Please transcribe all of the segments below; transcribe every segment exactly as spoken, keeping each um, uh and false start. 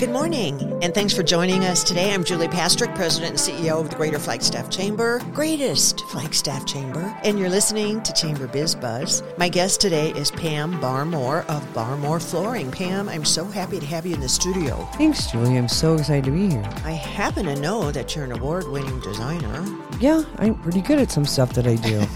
Good morning, and thanks for joining us today. I'm Julie Pastrick, President and C E O of the Greater Flagstaff Chamber, greatest Flagstaff Chamber, and you're listening to Chamber Biz Buzz. My guest today is Pam Barmore of Barmore Flooring. Pam, I'm so happy to have you in the studio. Thanks, Julie. I'm so excited to be here. I happen to know that you're an award-winning designer. Yeah, I'm pretty good at some stuff that I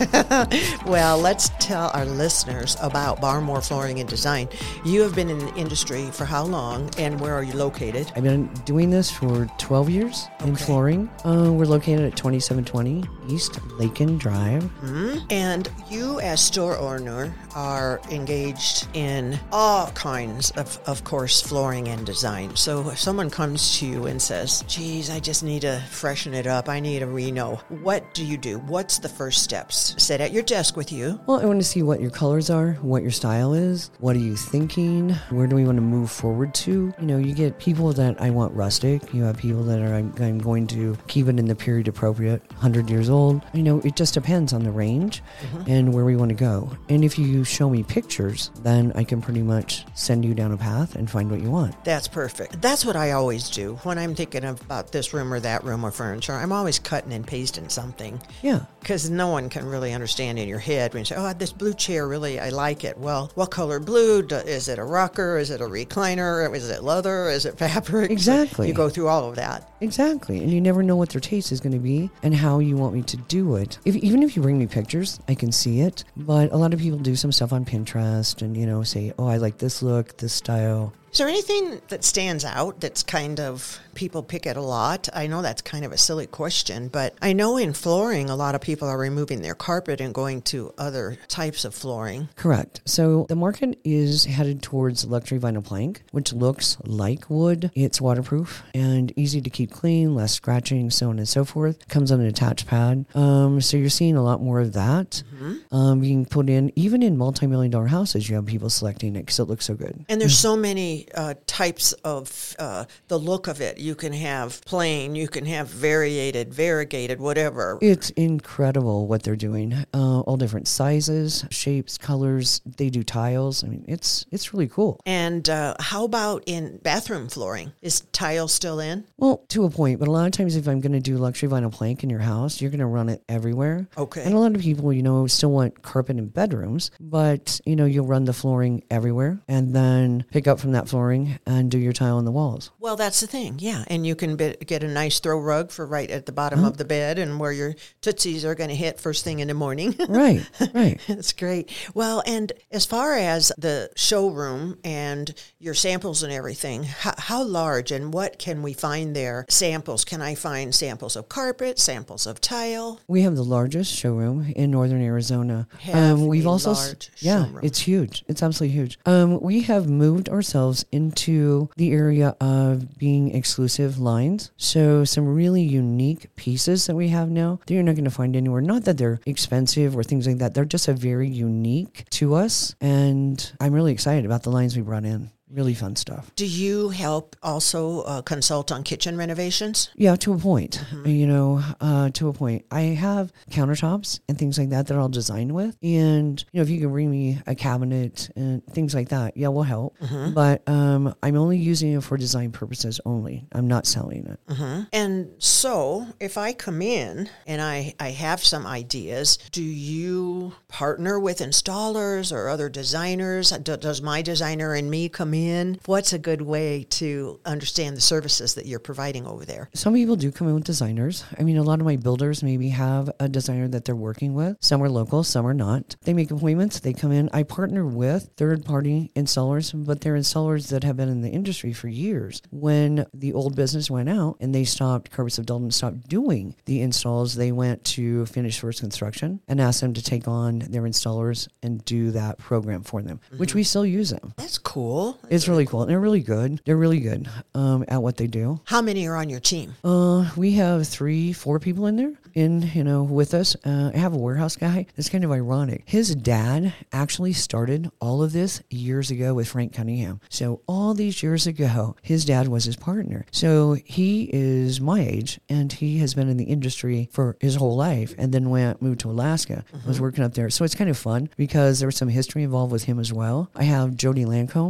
do. Well, let's tell our listeners about Barmore Flooring and Design. You have been in the industry for how long, and where are you located? I've been doing this for twelve years in Okay. flooring. Uh, we're located at twenty-seven twenty East Lakin Drive. Mm-hmm. And you, as store owner, are engaged in all kinds of, of course, flooring and design. So if someone comes to you and says, geez, I just need to freshen it up, I need a reno, what do you do? What's the first steps? Sit at your desk with you. Well, I want to see what your colors are, what your style is, what are you thinking, where do we want to move forward to? You know, you get people that I want rustic, you have people that are, I'm, I'm going to keep it in the period appropriate, one hundred years old. You know, it just depends on the range mm-hmm. and where we want to go. And if you show me pictures, then I can pretty much send you down a path and find what you want. That's perfect. That's what I always do when I'm thinking about this room or that room or furniture. I'm always cutting and pasting something. Yeah. Because no one can really understand in your head when you say, oh, this blue chair, really, I like it. Well, what color blue? Do, is it a rocker? Is it a recliner? Is it leather? Is it fabric? Exactly. You go through all of that. Exactly. And you never know what their taste is going to be and how you want me to do it. If, even if you bring me pictures, I can see it. But a lot of people do some stuff on Pinterest and, you know, say, oh, I like this look, this style. Is there anything that stands out that's kind of people pick at a lot? I know that's kind of a silly question, but I know in flooring, a lot of people are removing their carpet and going to other types of flooring. Correct. So the market is headed towards luxury vinyl plank, which looks like wood. It's waterproof and easy to keep clean, less scratching, so on and so forth. Comes on an attached pad. Um, so you're seeing a lot more of that mm-hmm. um, being put in. Even in multi-million dollar houses, you have people selecting it because it looks so good. And there's so many Uh, types of uh, the look of it. You can have plain, you can have variated, variegated, whatever. It's incredible what they're doing. Uh, all different sizes, shapes, colors. They do tiles. I mean, it's it's really cool. And uh, how about in bathroom flooring? Is tile still in? Well, to a point, but a lot of times if I'm going to do luxury vinyl plank in your house, you're going to run it everywhere. Okay. And a lot of people, you know, still want carpet in bedrooms, but, you know, you'll run the flooring everywhere and then pick up from that flooring and do your tile on the walls. Well, that's the thing, yeah. And you can be, get a nice throw rug for right at the bottom uh-huh. of the bed and where your tootsies are going to hit first thing in the morning. Right, right. That's great. Well, and as far as the showroom and your samples and everything, how, how large and what can we find there? Samples. Can I find samples of carpet, samples of tile? We have the largest showroom in northern Arizona. Have um, we've a also large yeah, showroom. It's huge. It's absolutely huge. Um, we have moved ourselves into the area of being exclusive lines. So some really unique pieces that we have now that you're not going to find anywhere. Not that they're expensive or things like that. They're just a very unique to us. And I'm really excited about the lines we brought in. Really fun stuff. Do you help also uh, consult on kitchen renovations? Yeah, to a point. Mm-hmm. You know, uh, to a point. I have countertops and things like that that I'll design with. And, you know, if you can bring me a cabinet and things like that, yeah, we'll help. Mm-hmm. But um, I'm only using it for design purposes only. I'm not selling it. Mm-hmm. And so if I come in and I, I have some ideas, do you partner with installers or other designers? Do, does my designer and me come in? in? What's a good way to understand the services that you're providing over there? Some people do come in with designers. I mean, a lot of my builders maybe have a designer that they're working with. Some are local, some are not. They make appointments, they come in. I partner with third-party installers, but they're installers that have been in the industry for years. When the old business went out and they stopped, Carpets of Dalton stopped doing the installs, they went to Finish First Construction and asked them to take on their installers and do that program for them, mm-hmm. which we still use them. That's cool. It's really cool. And they're really good. They're really good um, at what they do. How many are on your team? Uh, we have three, four people in there. In, you know, with us. Uh, I have a warehouse guy. It's kind of ironic. His dad actually started all of this years ago with Frank Cunningham. So all these years ago, his dad was his partner. So he is my age, and he has been in the industry for his whole life, and then went moved to Alaska. Mm-hmm. Was working up there. So it's kind of fun because there was some history involved with him as well. I have Jody Lancome, who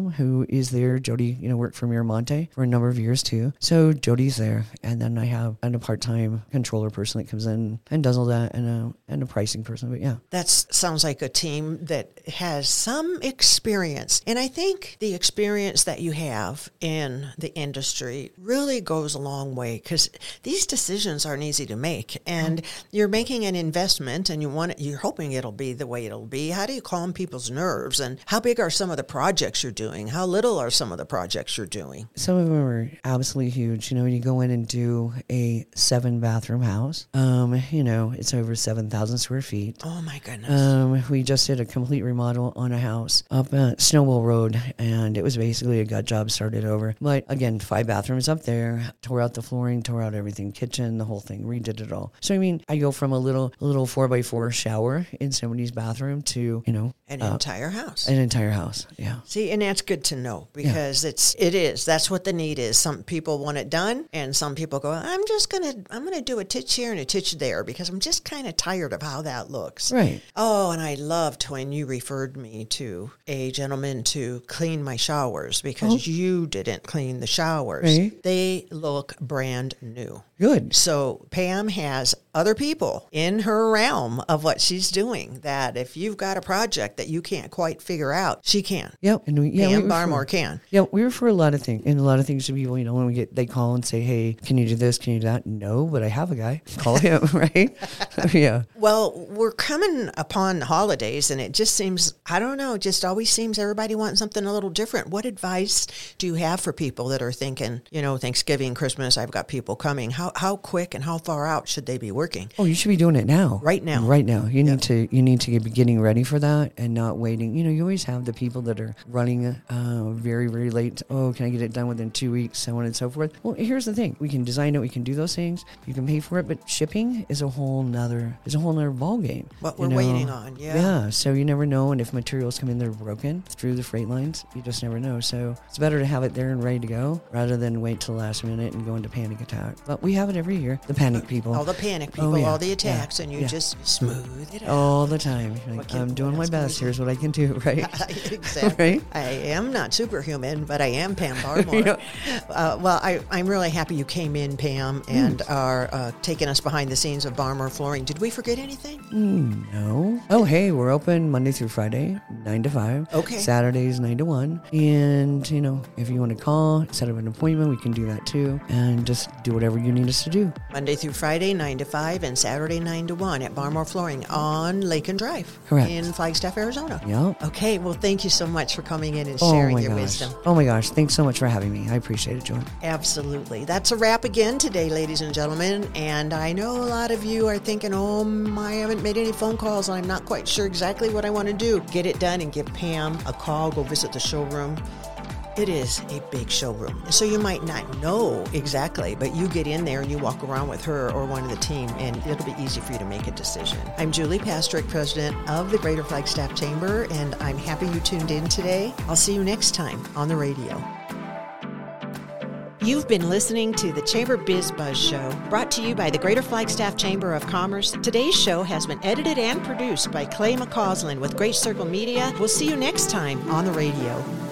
is there. Jody, you know, worked for Miramonte for a number of years too. So Jody's there. And then I have a part-time controller person that comes in and does all that, and a, and a pricing person. But yeah. That sounds like a team that has some experience. And I think the experience that you have in the industry really goes a long way, because these decisions aren't easy to make. And you're making an investment and you want it, you're hoping it'll be the way it'll be. How do you calm people's nerves? And how big are some of the projects you're doing? How little are some of the projects you're doing? Some of them are absolutely huge. You know, when you go in and do a seven bathroom house, um, you know, it's over seven thousand square feet. Oh my goodness. Um, we just did a complete remodel on a house up at Snowball Road, and it was basically a gut job, started over. But again, five bathrooms up there, tore out the flooring, tore out everything, kitchen, the whole thing, redid it all. So I mean, I go from a little a little four by four shower in somebody's bathroom to, you know, an uh, entire house. An entire house. Yeah. See, and that's good to know, because yeah. it's it is. That's what the need is. Some people want it done, and some people go, I'm just gonna I'm gonna do a titch here and a titch there because I'm just kind of tired of how that looks. Right. Oh, and I loved when you referred me to a gentleman to clean my showers, because oh. you didn't clean the showers. Right. They look brand new. Good. So Pam has other people in her realm of what she's doing that if you've got a project that you can't quite figure out, she can. Yep. And we, yeah, Pam we Barmore refer, can. Yeah, we refer a lot of things, and a lot of things to people, you know, when we get, they call and say, hey, can you do this? Can you do that? No, but I have a guy. Call him, right? Yeah. Well, we're coming upon the holidays, and it just seems, I don't know, just always seems everybody wants something a little different. What advice do you have for people that are thinking, you know, Thanksgiving, Christmas, I've got people coming. How how quick and how far out should they be working? Oh, you should be doing it now. Right now. Right now. You yep. need to you need to be getting ready for that and not waiting. You know, you always have the people that are running uh, very, very late. Oh, can I get it done within two weeks? So on and so forth. Well, here's the thing. We can design it. We can do those things. You can pay for it. But shipping is a whole nother, is a whole nother ball game. What we're you know? waiting on, yeah. Yeah. So you never know. And if materials come in, they're broken through the freight lines, you just never know. So it's better to have it there and ready to go rather than wait till the last minute and go into panic attack. But we have it every year. The panic people. All the panic people, oh, yeah. all the attacks, yeah. and you yeah. just smooth it out. All the time. Like, I'm doing my best. Here's what I can do, right? Exactly. Right? I am not superhuman, but I am Pam Barmore. yeah. uh, well, I, I'm really happy you came in, Pam, and mm. are uh, taking us behind the scenes of Barmore Flooring. Did we forget anything? Mm, no. Oh, hey, we're open Monday through Friday, nine to five. Okay. Saturdays, nine to one. And, you know, if you want to call, set up an appointment, we can do that too. And just do whatever you need us to do. Monday through Friday, nine to five, and Saturday, nine to one at Barmore Flooring on Lake and Drive. Correct. In Flagstaff, Arizona. Yep. Okay, well, thank you so much for coming in and oh sharing your gosh. wisdom. Oh my gosh, thanks so much for having me. I appreciate it, Joy. Absolutely. That's a wrap again today, ladies and gentlemen. And I know a lot of you are thinking, oh, I haven't made any phone calls. I'm not quite sure exactly what I want to do. Get it done and give Pam a call. Go visit the showroom. It is a big showroom, so you might not know exactly, but you get in there and you walk around with her or one of the team, and it'll be easy for you to make a decision. I'm Julie Pastrick, president of the Greater Flagstaff Chamber, and I'm happy you tuned in today. I'll see you next time on the radio. You've been listening to the Chamber Biz Buzz Show, brought to you by the Greater Flagstaff Chamber of Commerce. Today's show has been edited and produced by Clay McCausland with Great Circle Media. We'll see you next time on the radio.